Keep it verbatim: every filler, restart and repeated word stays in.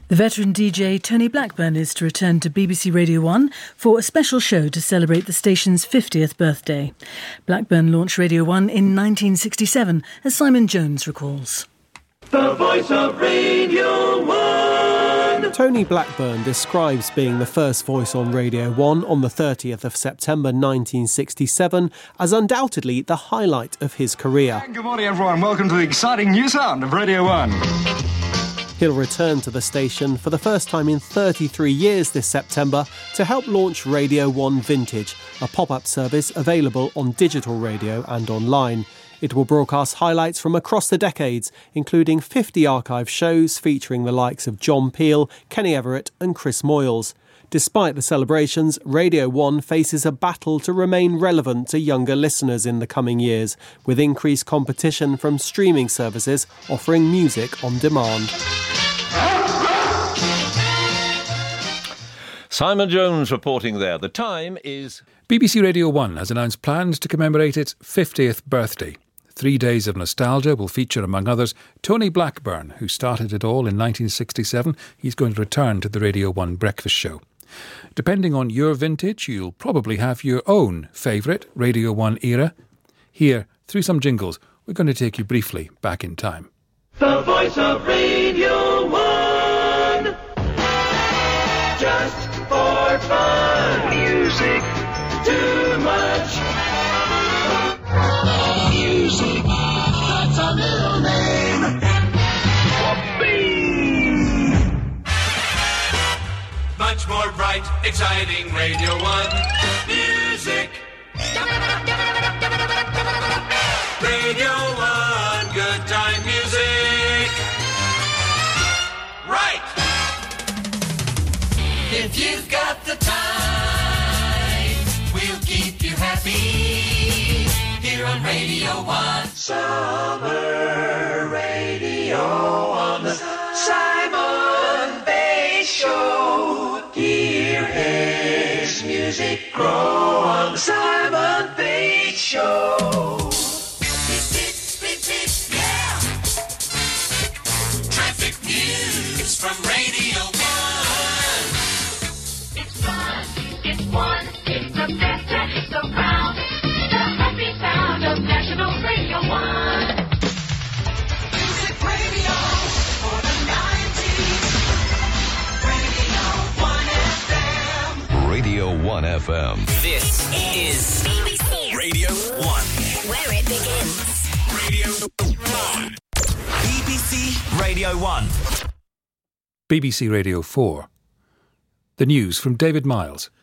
The veteran D J Tony Blackburn is to return to B B C Radio one for a special show to celebrate the station's fiftieth birthday. Blackburn launched Radio one in nineteen sixty-seven, as Simon Jones recalls. The voice of Radio one. Tony Blackburn describes being the first voice on Radio one on the thirtieth of September nineteen sixty-seven as undoubtedly the highlight of his career. Good morning, everyone. Welcome to the exciting new sound of Radio one. He'll return to the station for the first time in thirty-three years this September to help launch Radio one Vintage, a pop-up service available on digital radio and online. It will broadcast highlights from across the decades, including fifty archive shows featuring the likes of John Peel, Kenny Everett and Chris Moyles. Despite the celebrations, Radio one faces a battle to remain relevant to younger listeners in the coming years, with increased competition from streaming services offering music on demand. Simon Jones reporting there. The time is... B B C Radio one has announced plans to commemorate its fiftieth birthday. Three Days of Nostalgia will feature, among others, Tony Blackburn, who started it all in nineteen sixty-seven. He's going to return to the Radio one breakfast show. Depending on your vintage, you'll probably have your own favourite Radio one era. Here, through some jingles, we're going to take you briefly back in time. The voice of Radio one. Just for fun. Music. Too much. Music. That's our middle name. Much more bright, exciting Radio one. Music. Radio one, good time music. Right. If you've got the time, we'll keep you happy here on Radio one. Summer radio on the Simon Bass Show. Hear his music grow on the Simon Bass Show. Beep, beep, beep, beep, yeah. Traffic news from Radio one. It's fun, it's one, it's the best that is around. The happy sound of National Radio one. Music radio for the nineties. Radio one F M. Radio one F M. This is B B C Radio one. Where it begins. Radio one. B B C Radio one. B B C Radio four. The news from David Miles.